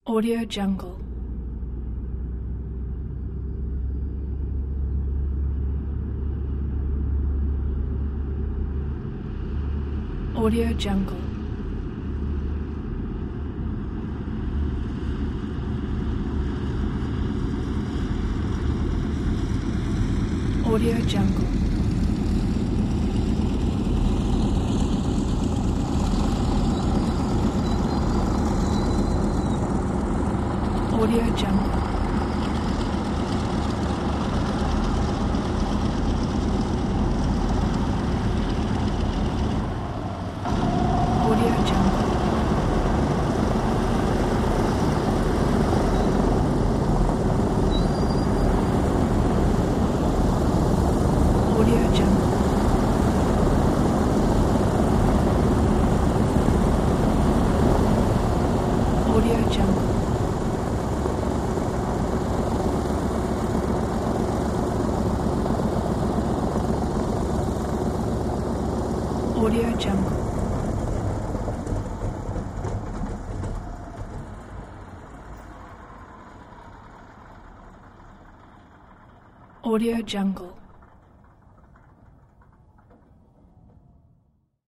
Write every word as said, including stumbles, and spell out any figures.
Audio Jungle. Audio Jungle. Audio Jungle. Audio Jungle. Audio Jungle. Audio Jungle. Audio Jungle. Audio Jungle. Audio Jungle.